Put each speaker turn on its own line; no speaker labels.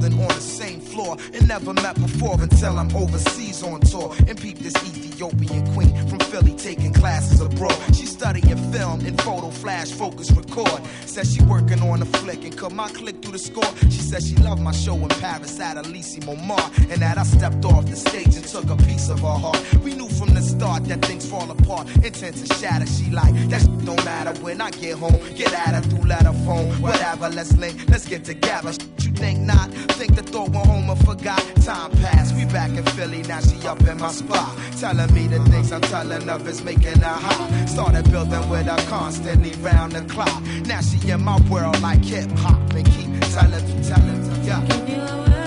building on the same floor and never met before until I'm overseas on tour and peep this Ethiopian queen from Philly taking classes abroad. She studying film and photo flash focus record. Says she working on a flick and cut my click through the score. She said she loved my show in Paris at Elysee Montmartre and that I stepped off the stage and took a piece of her heart. We knew from the start that things fall apart, intent to shatter. She like, that shit don't matter when I get home. Get at her through letter phone, whatever, let's link, let's get together. You think not? Think the thought went home and forgot. Time passed, we back in Philly, now she up in my spot. Telling me the things I'm telling of is making her hot. Started building with her constantly round the clock. Now she in my world like hip hop and keep telling, yeah.
Give you a word.